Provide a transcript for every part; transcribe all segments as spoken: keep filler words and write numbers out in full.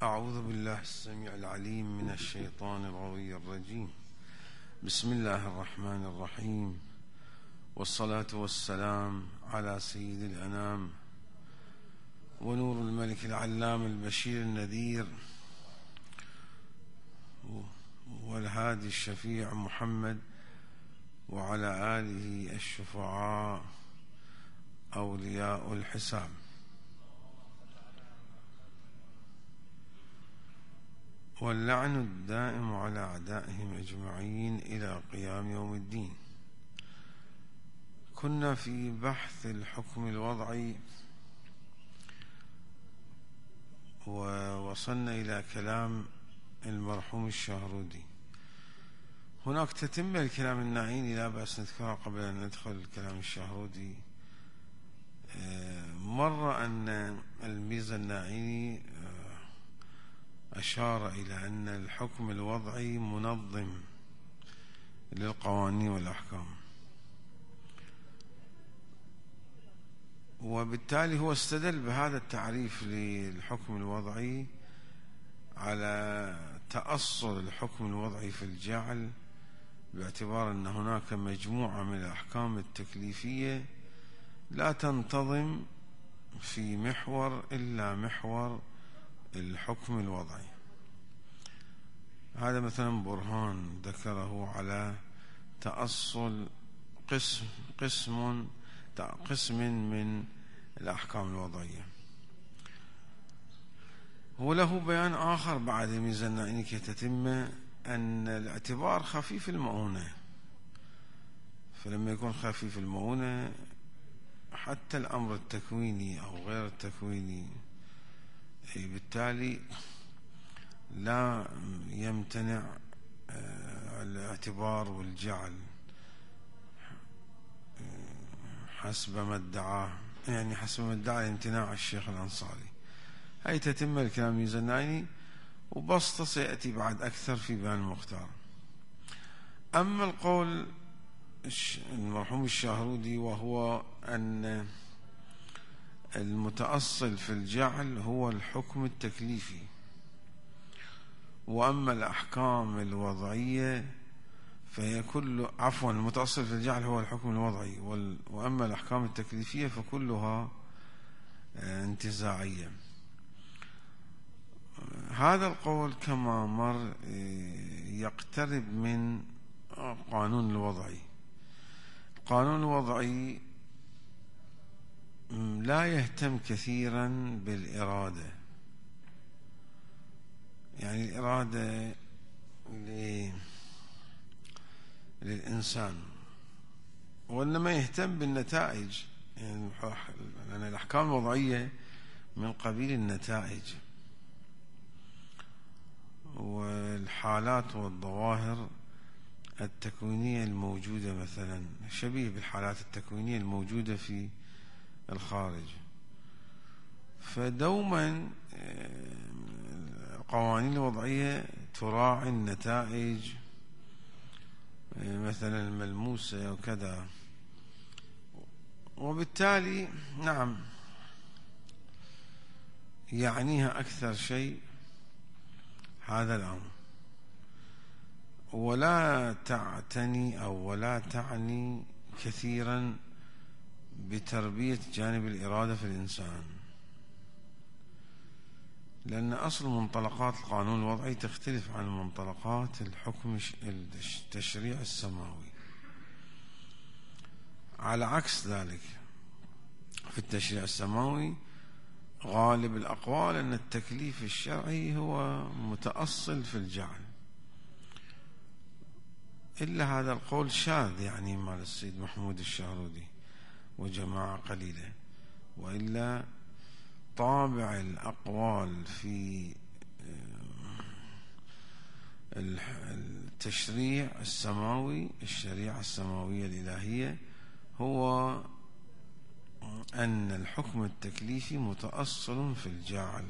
أعوذ بالله السميع العليم من الشيطان الغوي الرجيم. بسم الله الرحمن الرحيم، والصلاة والسلام على سيد الأنام ونور الملك العلام البشير النذير والهادي الشفيع محمد وعلى آله الشفعاء أولياء الحساب. واللعن الدائم على أعدائهم أجمعين إلى قيام يوم الدين. كنا في بحث الحكم الوضعي ووصلنا إلى كلام المرحوم الشهرودي. هناك تتم الكلام الناعيني لا بأس نذكرها قبل أن ندخل الكلام الشهرودي. مر أن الميزة الناعيني أشار إلى أن الحكم الوضعي منظم للقوانين والأحكام، وبالتالي هو استدل بهذا التعريف للحكم الوضعي على تأصل الحكم الوضعي في الجعل، باعتبار أن هناك مجموعة من الأحكام التكليفية لا تنتظم في محور إلا محور الحكم الوضعي. هذا مثلا برهان ذكره على تأصل قسم قسم قسم من الأحكام الوضعية. وله بيان آخر بعد ميزاننا إنك تتم أن الاعتبار خفيف المؤونة، فلما يكون خفيف المؤونة حتى الأمر التكويني أو غير التكويني بالتالي لا يمتنع الاعتبار والجعل حسب ما ادعاه، يعني حسب ما ادعى امتناع الشيخ الأنصاري. هي تتم الكلام ميزانيني، وبسطة سيأتي بعد أكثر في بيان المختار. أما القول المرحوم الشهرودي وهو أن المتأصل في الجعل هو الحكم التكليفي، وأما الأحكام الوضعية فهي كل عفوا المتأصل في الجعل هو الحكم الوضعي، وأما الأحكام التكليفية فكلها انتزاعية. هذا القول كما مر يقترب من القانون الوضعي. القانون الوضعي لا يهتم كثيرا بالإرادة، يعني الإرادة للإنسان، وإنما يهتم بالنتائج، يعني لأن الأحكام الوضعية من قبيل النتائج والحالات والظواهر التكوينية الموجودة، مثلا شبيه بالحالات التكوينية الموجودة في الخارج. فدوما القوانين الوضعية تراعي النتائج مثلا الملموسة وكذا، وبالتالي نعم يعنيها أكثر شيء هذا الأمر، ولا تعتني أو ولا تعني كثيرا بتربية جانب الإرادة في الإنسان، لأن أصل منطلقات القانون الوضعي تختلف عن منطلقات الحكم التشريع السماوي. على عكس ذلك في التشريع السماوي غالب الأقوال أن التكليف الشرعي هو متأصل في الجعل، إلا هذا القول شاذ يعني مال السيد محمود الشهرودي وجماعة قليلة، وإلا طابع الأقوال في التشريع السماوي، الشريعة السماوية الإلهية، هو أن الحكم التكليفي متأصل في الجعل.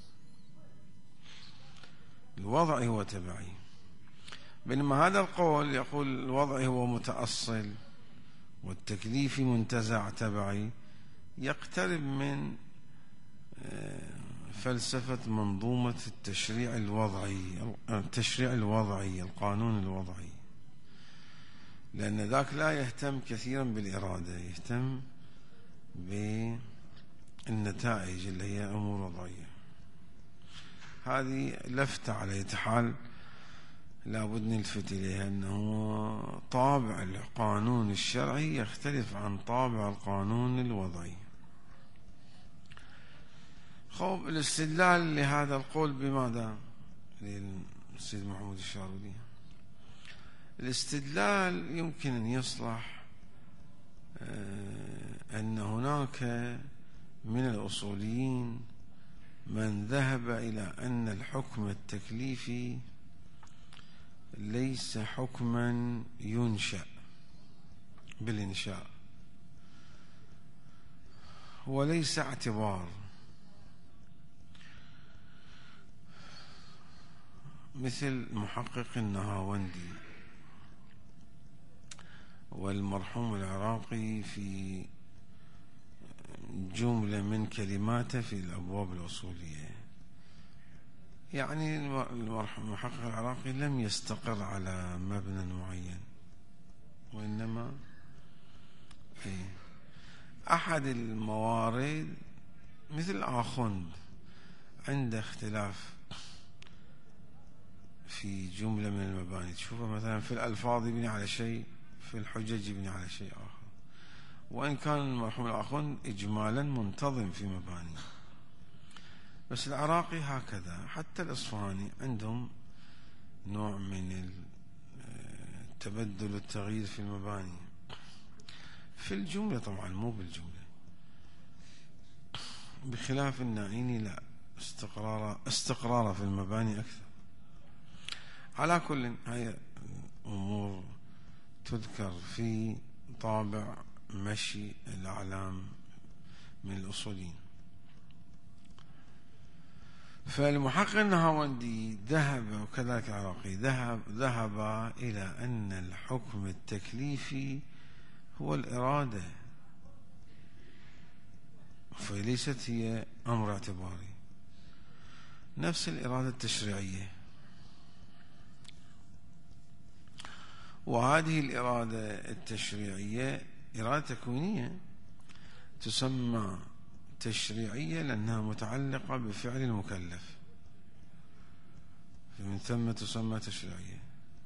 الوضعي هو تبعي، بينما هذا القول يقول الوضعي هو متأصل والتكليفي منتزع تبعي، يقترب من فلسفة منظومة التشريع الوضعي، التشريع الوضعي، القانون الوضعي، لأن ذاك لا يهتم كثيرا بالإرادة، يهتم بالنتائج اللي هي أمور وضعية. هذه لفتة على حال لابد نلفت إليها، أنه طابع القانون الشرعي يختلف عن طابع القانون الوضعي. خوف الاستدلال لهذا القول بماذا؟ للسيد محمود الشارودي. الاستدلال يمكن أن يصلح أن هناك من الأصوليين من ذهب إلى أن الحكم التكليفي ليس حكما ينشأ بالإنشاء، وليس اعتبار، مثل محقق النهاوندي والمرحوم العراقي في جملة من كلماته في الأبواب الأصولية. يعني المرحوم المحقق العراقي لم يستقر على مبنى معين، وإنما أحد الموارد مثل آخوند عنده اختلاف في جملة من المباني، تشوفه مثلا في الألفاظ يبني على شيء، في الحجج يبني على شيء آخر، وإن كان المرحوم الآخوند إجمالا منتظم في مباني. بس العراقي هكذا، حتى الإصفهاني عندهم نوع من التبدل والتغيير في المباني، في الجملة طبعا مو بالجملة، بخلاف النائيني لا، استقرار استقرار في المباني أكثر. على كل هاي أمور تذكر في طابع مشي الأعلام من الأصولين. فالمحقق النهاوندي ذهب، وكذلك العراقي ذهب ذهب إلى أن الحكم التكليفي هو الإرادة، فليست هي أمر اعتباري، نفس الإرادة التشريعية. وهذه الإرادة التشريعية إرادة تكوينية، تسمى تشريعية لأنها متعلقة بفعل المكلف، فمن ثم تسمى تشريعية.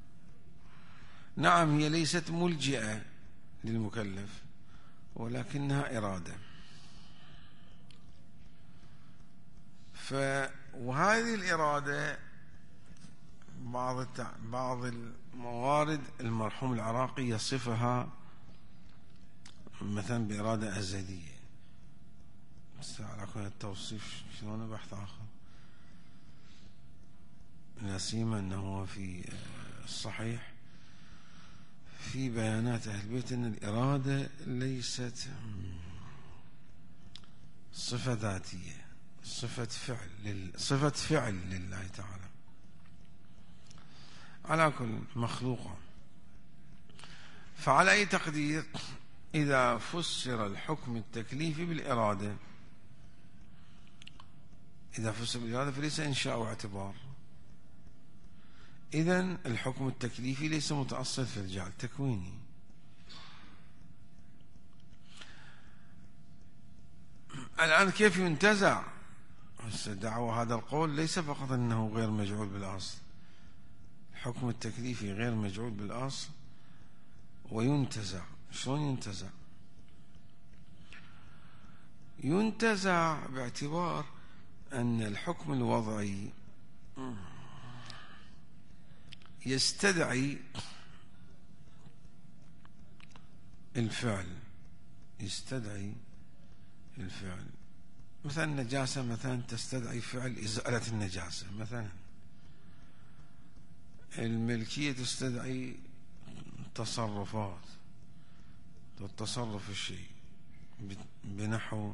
نعم هي ليست ملجئة للمكلف، ولكنها إرادة. ف وهذه الإرادة بعض التع... بعض الموارد المرحوم العراقي يصفها مثلا بإرادة أزلية، بس على كل التوصيف شلون بحث آخر، لا سيما أنه في الصحيح في بيانات أهل البيت أن الإرادة ليست صفة ذاتية، صفة فعل، صفة فعل لله تعالى، على كل مخلوقة. فعلى أي تقدير إذا فسر الحكم التكليفي بالإرادة، إذا فسر بالإرادة فليس إنشاء واعتبار، إذن الحكم التكليفي ليس متأصل في الجعل، تكويني. الآن كيف ينتزع؟ دعوة هذا القول ليس فقط أنه غير مجعول بالأصل، الحكم التكليفي غير مجعول بالأصل وينتزع. شلون ينتزع؟ ينتزع باعتبار أن الحكم الوضعي يستدعي الفعل، يستدعي الفعل. مثلا النجاسة مثلا تستدعي فعل إزالة النجاسة مثلا، الملكية تستدعي تصرفات، التصرف الشيء بنحو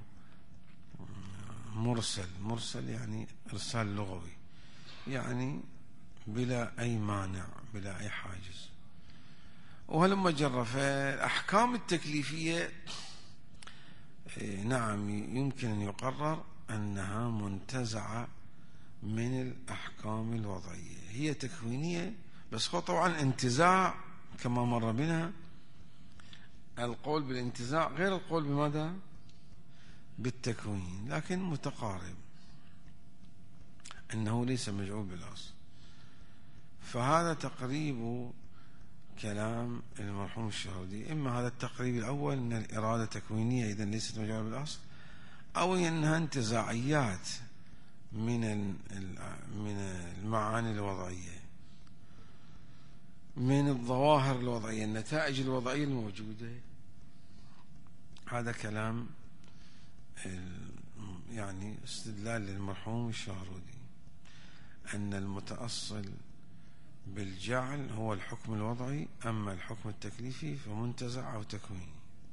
مرسل، مرسل يعني إرسال لغوي، يعني بلا أي مانع، بلا أي حاجز. وهلما جرى. فالأحكام التكليفية نعم يمكن أن يقرر أنها منتزعة من الأحكام الوضعية، هي تكوينية بس هو طبعا انتزاع كما مر بنا. القول بالانتزاع غير القول بماذا؟ بالتكوين، لكن متقارب، أنه ليس مجعول بالأصل. فهذا تقريب كلام المرحوم الشهرودي. إما هذا التقريب الأول أن الإرادة تكوينية إذن ليست مجعولة بالأصل، أو أنها انتزاعيات من من المعاني الوضعية، من الظواهر الوضعية، النتائج الوضعية الموجودة. هذا كلام يعني استدلال للمرحوم الشهرودي أن المتأصل بالجعل هو الحكم الوضعي، أما الحكم التكليفي فمنتزع أو تكويني،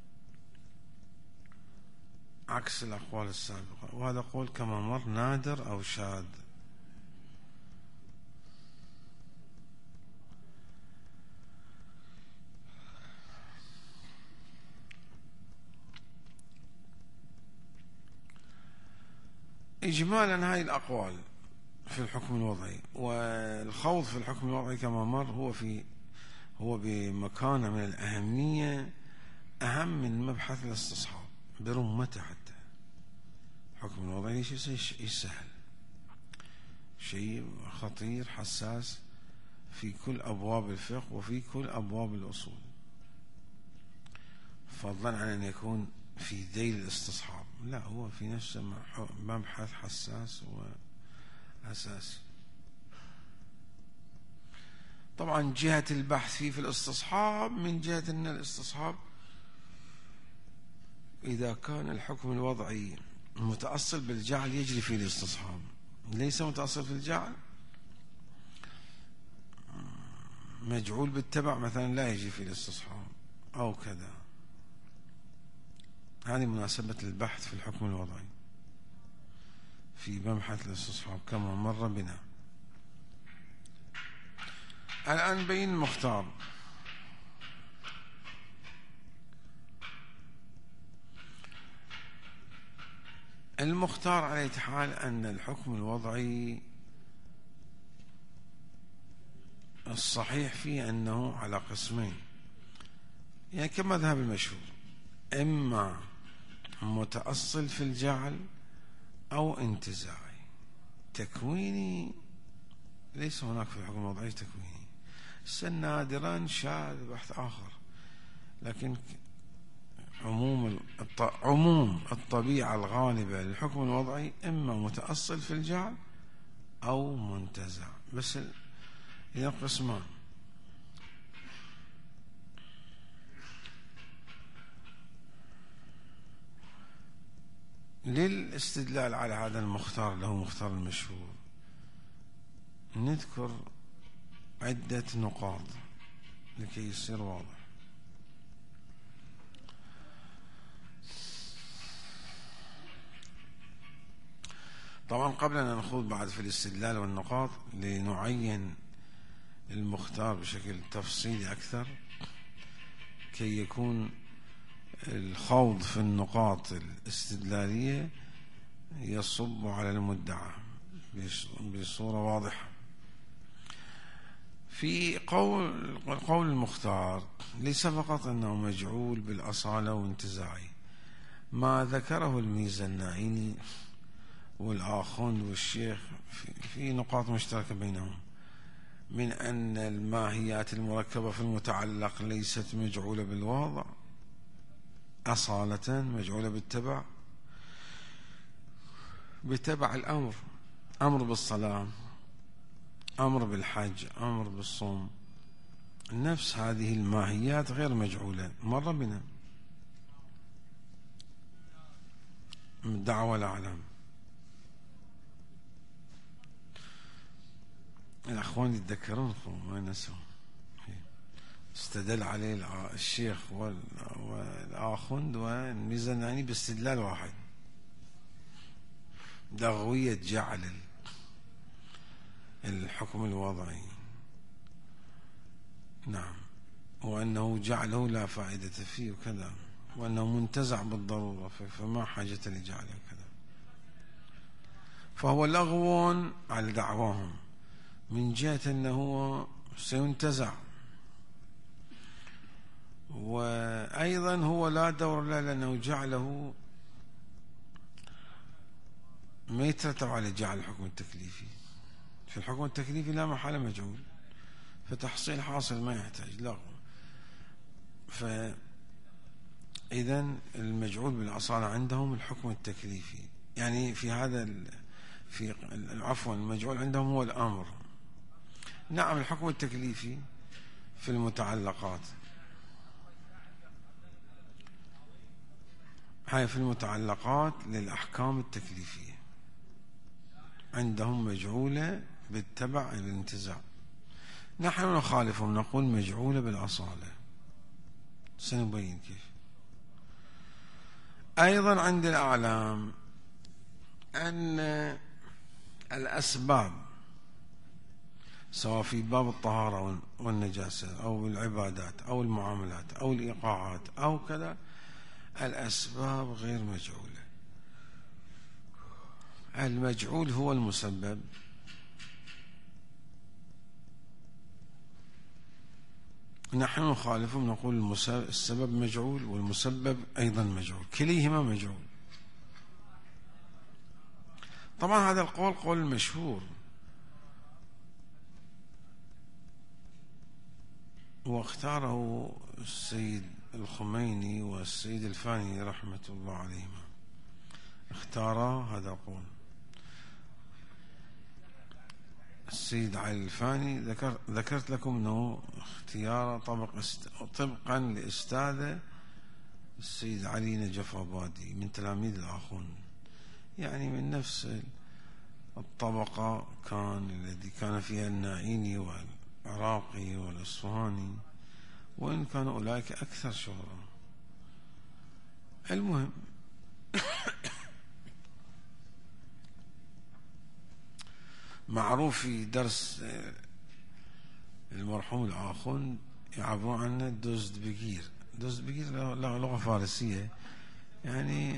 عكس الأقوال السابقة. وهذا قول كما مر نادر أو شاذ. إجمالا هاي الأقوال في الحكم الوضعي، والخوض في الحكم الوضعي كما مر هو في هو بمكانة من الأهمية أهم من مبحث الاستصحاب برمته. حتى الحكم الوضعي شيء سهل، شيء خطير حساس في كل أبواب الفقه وفي كل أبواب الأصول، فضلا عن أن يكون في ذيل الاستصحاب. لا، هو في نفسه مبحث حساس وأساسي. طبعا جهة البحث فيه في الاستصحاب من جهة أن الاستصحاب إذا كان الحكم الوضعي متأصل بالجعل يجري فيه الاستصحاب، ليس متأصل في الجعل مجعول بالتبع مثلا لا يجري فيه الاستصحاب أو كذا. هذه مناسبة البحث في الحكم الوضعي في مبحث الاستصحاب كما مر بنا. الآن بين المختار. المختار على أي حال أن الحكم الوضعي الصحيح فيه أنه على قسمين، يعني كمذهب المشهور، إما متأصل في الجعل أو انتزاعي. تكويني ليس هناك في الحكم الوضعي تكويني، نادرا شاذ بحث آخر، لكن عموم عموم الطبيعة الغالبة للحكم الوضعي إما متأصل في الجعل أو منتزع، بس إذا قسمان. للاستدلال على هذا المختار له مختار المشهور نذكر عدة نقاط لكي يصير واضح. طبعا قبل أن نخوض بعد في الاستدلال والنقاط لنعين المختار بشكل تفصيلي أكثر كي يكون الخوض في النقاط الاستدلالية يصب على المدعى بصورة واضحة. في قول قول المختار ليس فقط أنه مجعول بالأصالة وانتزاعي، ما ذكره الميزناعيني والآخوند والشيخ في نقاط مشتركة بينهم، من أن الماهيات المركبة في المتعلق ليست مجعولة بالوضع أصالة، مجعولة بالتبع، بتبع الأمر، أمر بالصلاة، أمر بالحج، أمر بالصوم. نفس هذه الماهيات غير مجعولة، مر بنا الدعوة الأعلام. الأخوان يتذكرون ما نسوا، استدل عليه الشيخ والآخوند والميزناني باستدلال واحد، لغوية جعل الحكم الوضعي، نعم، وأنه جعله لا فائدة فيه وكذا، وأنه منتزع بالضرورة فما حاجة لجعله وكذا. فهو لغو على دعواهم من جهة أنه سينتزع، وأيضا هو لا دور له لأنه جعله ما يترتب على جعل الحكم التكليفي. في الحكم التكليفي لا محالة مجعول، فتحصيل حاصل ما يحتاج لغو. فإذا المجعول بالأصالة عندهم الحكم التكليفي، يعني في هذا في عفوا المجعول عندهم هو الأمر. نعم الحكم التكليفي في المتعلقات، هاي في المتعلقات للأحكام التكليفية عندهم مجعولة بالتبع الانتزاع. نحن نخالفهم نقول مجعولة بالأصالة، سنبين كيف. أيضا عند الأعلام أن الأسباب سواء في باب الطهارة والنجاسة أو العبادات أو المعاملات أو الإيقاعات أو كذا، الأسباب غير مجعولة. المجعول هو المسبب، نحن نخالفهم نقول السبب مجعول والمسبب أيضا مجعول، كليهما مجعول. طبعا هذا القول قول مشهور، واختاره السيد الخميني والسيد الفاني رحمة الله عليهما، اختارا هذا القول. السيد علي الفاني ذكر ذكرت لكم أنه اختيار طبق است... طبقا لأستاذه السيد علي نجف آبادي من تلاميذ الآخون، يعني من نفس الطبقة كان الذي كان فيها الناعيني والعراقي والأصفهاني، وإن كانوا أولئك أكثر شهرة. المهم معروف في درس المرحوم الآخون يعبرون عنه دوزد بقير. دوزد بقير لغة فارسية، يعني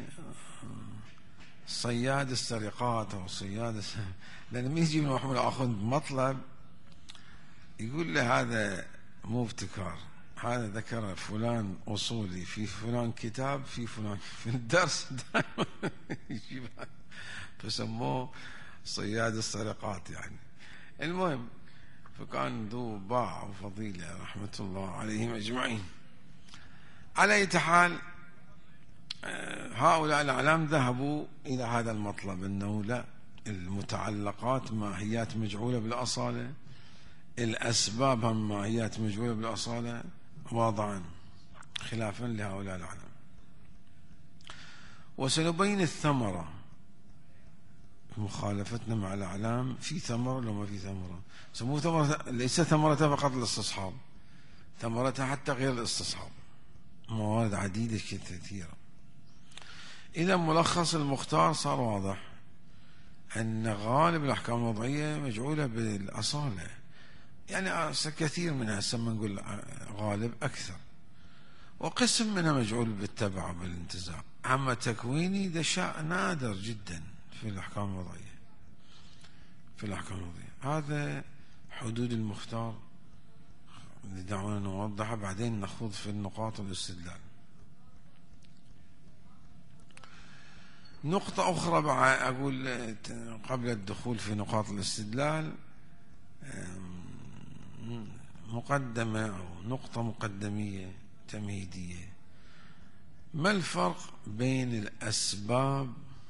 صياد السرقات أو صياد الس... لأن من يجي من المرحوم الآخون بمطلب يقول له هذا مو ابتكار، هذا ذكر فلان أصولي في فلان كتاب في فلان في الدرس يجيب، فسموه صياد السرقات يعني. المهم فكان ذو باع وفضيلة رحمة الله عليهم أجمعين. على أي حال هؤلاء الأعلام ذهبوا إلى هذا المطلب أنه لا، المتعلقات ماهيات مجعولة بالأصالة، الأسباب هم ماهيات مجعولة بالأصالة واضعا، خلافا لهؤلاء الأعلام. وسنبين الثمرة مخالفتنا مع الأعلام، في ثمرة لو ما في ثمرة. سموه ثمرة، ليس ثمرتها فقط الاستصحاب، ثمرتها حتى غير الاستصحاب، موارد عديدة كثيرة. إذا ملخص المختار صار واضح أن غالب الأحكام الوضعية مجعولة بالأصالة، يعني كثير منها سمى نقول غالب أكثر، وقسم منها مجعول بالتبع بالانتزاع. أما تكويني ده شيء نادر جدا في الأحكام الوضعية. في الأحكام الوضعية هذا حدود المختار اللي دعونا نوضحها، بعدين نخوض في النقاط والاستدلال. نقطة أخرى بعد أقول قبل الدخول في نقاط الاستدلال، مقدمة أو نقطة مقدمية تمهيدية. ما الفرق بين الأسباب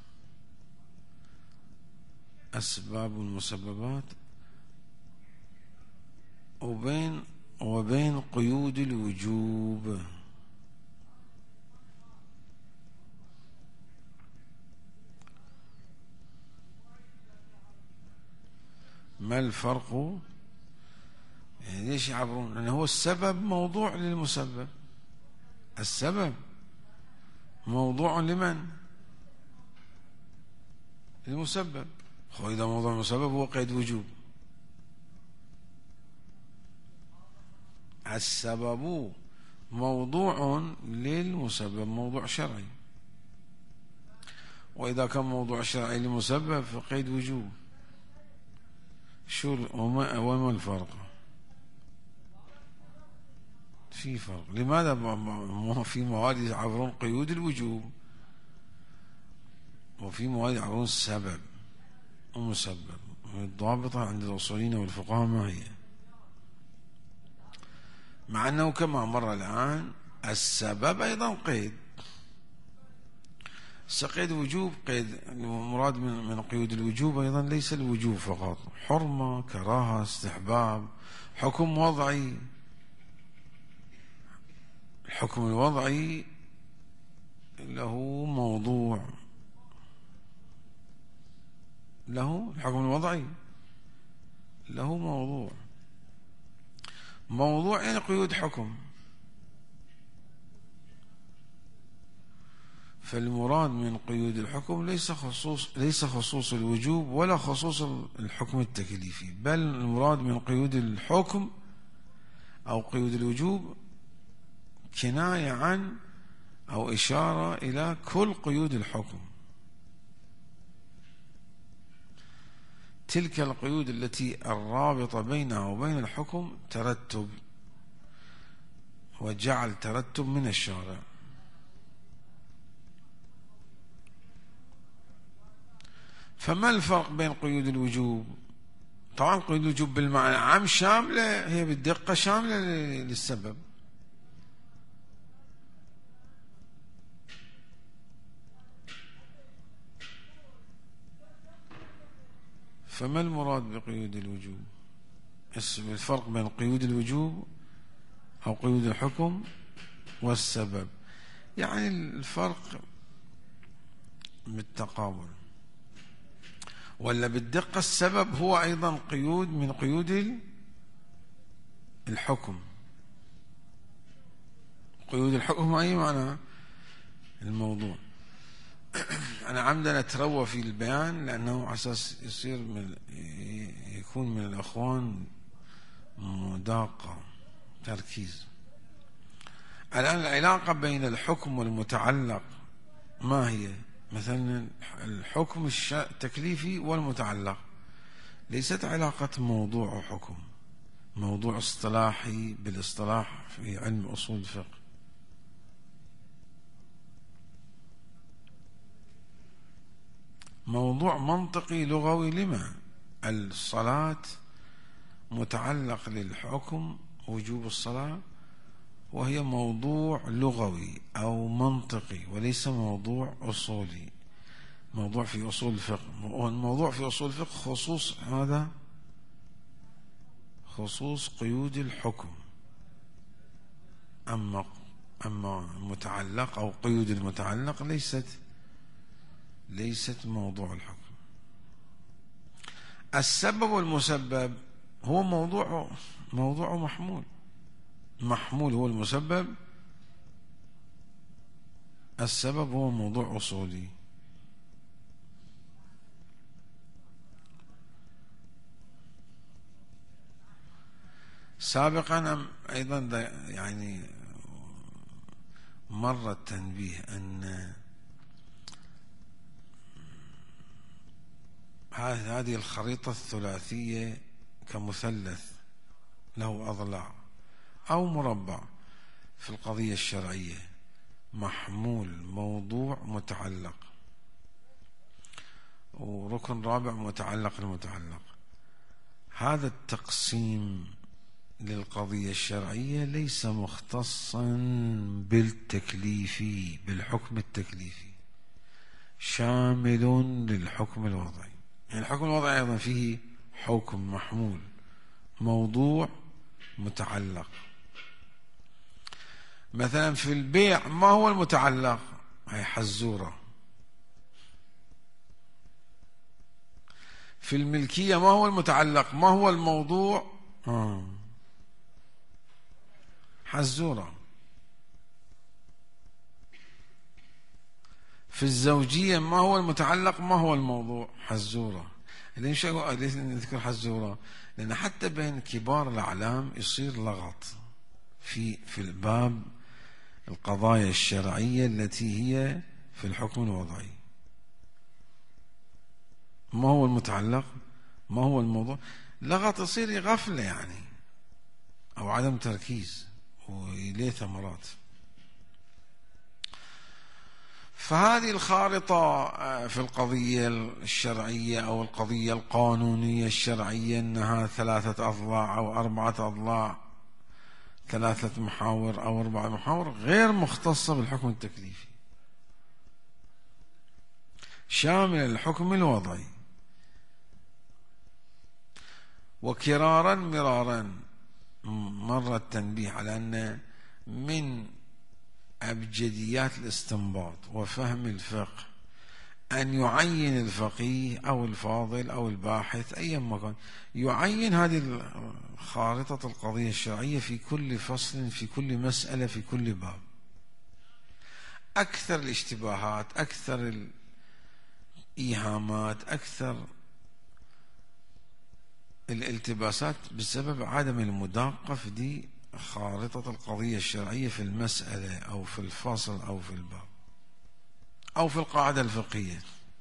أسباب المسببات وبين وبين قيود الوجوب؟ ما الفرق؟ يعني ليش يعبرون؟ لأنه هو السبب موضوع للمسبب، السبب موضوع لمن؟ للمسبب. إذا موضوع المسبب هو قيد وجوب، السبب موضوع للمسبب، موضوع شرعي. وإذا كان موضوع شرعي لمسبب فقيد وجوب. شو وما, وما الفرق؟ في فرق. لماذا في مواد يعبرون قيود الوجوب وفي مواد يعبرون السبب ومسبب؟ الضابطة عند الأصوليين والفقهاء ما هي؟ مع أنه كما مر الآن السبب أيضا قيد. قيد وجوب، قيد المراد من قيود الوجوب أيضا ليس الوجوب فقط، حرمة، كراهة، استحباب، حكم وضعي. الحكم الوضعي له موضوع، له الحكم الوضعي له موضوع. موضوع يعني قيود حكم. فالمراد من قيود الحكم ليس خصوص ليس خصوص الوجوب ولا خصوص الحكم التكليفي، بل المراد من قيود الحكم أو قيود الوجوب كناية عن أو إشارة إلى كل قيود الحكم. تلك القيود التي الرابطة بينها وبين الحكم ترتب، وجعل ترتب من الشارع. فما الفرق بين قيود الوجوب؟ طبعا قيود الوجوب بالمعنى عام شاملة، هي بالدقة شاملة للسبب. فما المراد بقيود الوجوب؟ الفرق بين قيود الوجوب أو قيود الحكم والسبب، يعني الفرق بالتقابل. ولا بالدقة السبب هو أيضا قيود من قيود الحكم. قيود الحكم أي معنى؟ الموضوع. أنا عمدا أتروى في البيان لأنه على أساس يصير من يكون من الأخوان مداقة تركيز. الآن العلاقة بين الحكم والمتعلق ما هي؟ مثلا الحكم التكليفي والمتعلق ليست علاقة موضوع وحكم، موضوع اصطلاحي بالاصطلاح في علم أصول الفقه. موضوع منطقي لغوي. لما؟ الصلاة متعلق للحكم وجوب الصلاة، وهي موضوع لغوي أو منطقي وليس موضوع أصولي. موضوع في أصول الفقه، والموضوع في أصول الفقه خصوص هذا خصوص قيود الحكم. أما أما المتعلق أو قيود المتعلق ليست ليست موضوع الحكم. السبب والمسبب هو موضوع موضوع محمول. محمول هو المسبب، السبب هو موضوع أصولي. سابقا أيضا يعني مر التنبيه أن هذه الخريطة الثلاثية كمثلث له أضلاع أو مربع في القضية الشرعية: محمول، موضوع، متعلق، وركن رابع متعلق المتعلق. هذا التقسيم للقضية الشرعية ليس مختصا بالتكليفي، بالحكم التكليفي، شامل للحكم الوضعي. يعني الحكم الوضعي أيضا فيه حكم، محمول، موضوع، متعلق. مثلا في البيع ما هو المتعلق؟ هي حزورة. في الملكية ما هو المتعلق؟ ما هو الموضوع؟ آه. حزورة. في الزوجية ما هو المتعلق؟ ما هو الموضوع؟ حزورة. ليش ليش نذكر حزورة؟ لأن حتى بين كبار الأعلام يصير لغط في في الباب القضايا الشرعية التي هي في الحكم الوضعي. ما هو المتعلق، ما هو الموضوع. لغة تصير غفلة يعني، أو عدم تركيز، وإليه ثمرات. فهذه الخارطة في القضية الشرعية أو القضية القانونية الشرعية أنها ثلاثة أضلاع أو أربعة أضلاع، ثلاثة محاور أو أربعة محاور، غير مختصة بالحكم التكليفي، شامل الحكم الوضعي. وكرارا مرارا مر التنبيه على أن من أبجديات الاستنباط وفهم الفقه أن يعين الفقيه أو الفاضل أو الباحث أيا ما كان، يعين هذه خارطة القضية الشرعية في كل فصل، في كل مسألة، في كل باب. أكثر الاشتباهات، أكثر الإيهامات، أكثر الالتباسات بسبب عدم المداقة في دي خارطة القضية الشرعية في المسألة أو في الفصل أو في الباب أو في القاعدة الفقهية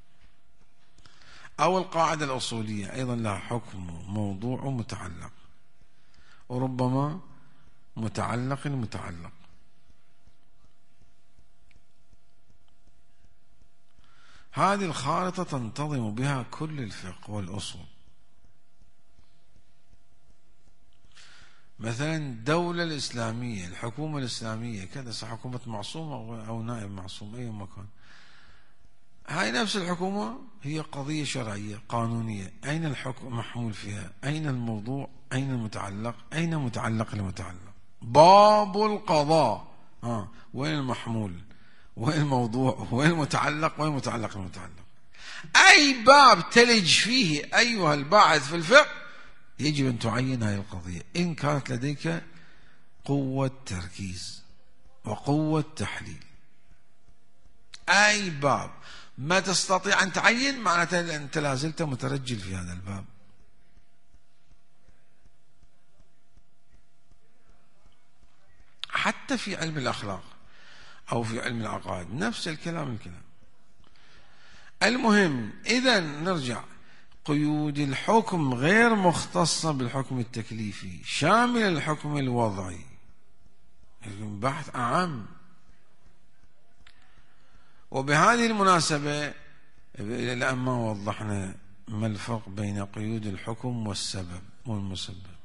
أو القاعدة الأصولية، أيضا لها حكم موضوع ومتعلق، وربما متعلق المتعلق. هذه الخارطة تنتظم بها كل الفقه والأصول. مثلا الدولة الإسلامية، الحكومة الإسلامية كذا، حكومة معصومة أو نائب معصوم أي مكان، هاي نفس الحكومة هي قضية شرعية قانونية، أين الحكم محمول فيها؟ أين الموضوع؟ أين المتعلق؟ أين متعلق المتعلق؟ باب القضاء، ها وين المحمول؟ وين الموضوع؟ وين المتعلق؟ وين متعلق المتعلق؟ أي باب تلج فيه أيها الباحث في الفقه يجب أن تعين هذه القضية إن كانت لديك قوة تركيز وقوة تحليل. أي باب ما تستطيع أن تعين معناته أنت لازلت مترجل في هذا الباب. حتى في علم الأخلاق أو في علم العقائد نفس الكلام الكلام. المهم إذا نرجع، قيود الحكم غير مختصة بالحكم التكليفي، شامل الحكم الوضعي، بحث أعم. وبهذه المناسبة الآن ما وضحنا ما الفرق بين قيود الحكم والسبب والمسبب.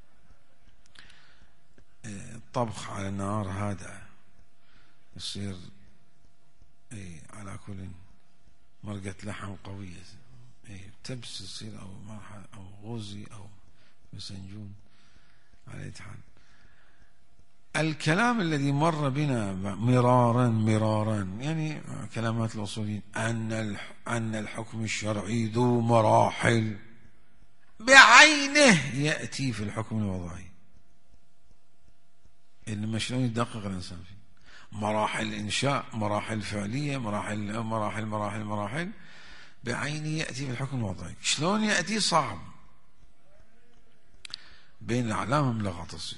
الطبخ على نار هادئة يصير اي على كل مرقة لحم قوية، اي تبس تصير او مرحلة او غوزي او مسنجون. على اي حال الكلام الذي مر بنا مرارا مرارا يعني كلمات الأصوليين أن أن الحكم الشرعي ذو مراحل بعينه يأتي في الحكم الوضعي، إنما شلون يدقق الإنسان فيه؟ مراحل إنشاء، مراحل فعلية، مراحل مراحل مراحل مراحل بعينه يأتي في الحكم الوضعي. شلون يأتي؟ صعب. بين الأعلام لغة تصير.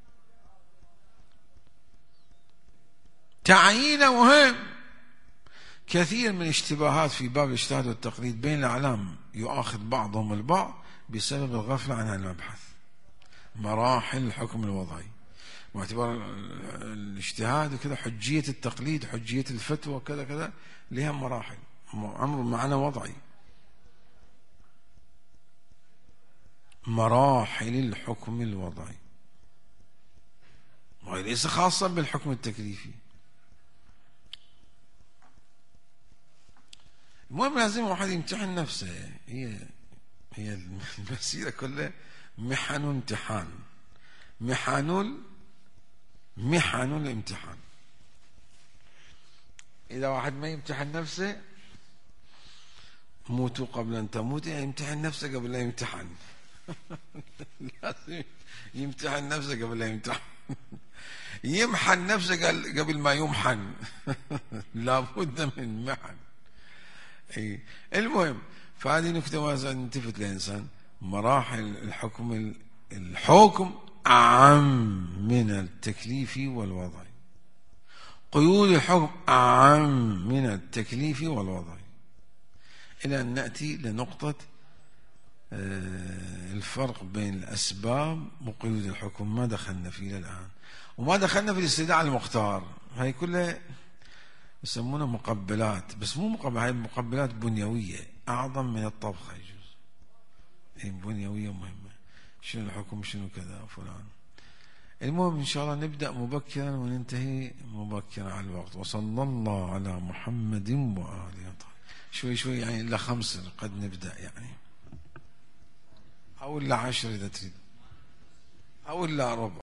تعيينه مهم. كثير من اشتباهات في باب الاجتهاد والتقليد بين الأعلام يؤاخذ بعضهم البعض بسبب الغفلة عن المبحث. مراحل الحكم الوضعي واعتبار الاجتهاد وكذا، حجية التقليد، حجية الفتوى كذا كذا، لها مراحل، أمر معنى وضعي. مراحل الحكم الوضعي وليس خاصة بالحكم التكليفي. المهم لازم واحد يمتحن نفسه. هي هي المسيرة كلها محن وامتحان، محن محن الامتحان. إذا واحد ما يمتحن نفسه، موتوا قبل أن تموت، يعني يمتحن نفسه قبل لا يمتحن. لازم يمتحن نفسه قبل لا يمتحن. يمحن نفسه قبل ما يمحن. لابد من محن. أي المهم، فهذه نكتة لازم نلتفت الإنسان. مراحل الحكم، الحكم أعم من التكليفي والوضعي. قيود الحكم أعم من التكليفي والوضعي. إلى أن نأتي لنقطة الفرق بين الأسباب وقيود الحكم. ما دخلنا فيه الآن، وما دخلنا في الاستدعاء المختار. هاي كلها يسمونها مقبلات، بس مو مقبلات، هاي مقبلات بنيوية أعظم من الطبخة يجوز. هي بنيوية مهمة، شنو الحكم شنو كذا فلان. المهم إن شاء الله نبدأ مبكرا وننتهي مبكرا على الوقت. وصلى الله على محمد وآله. شوي شوي يعني إلا خمس قد نبدأ يعني، أو إلا عشر إذا تريد، أو إلا ربع.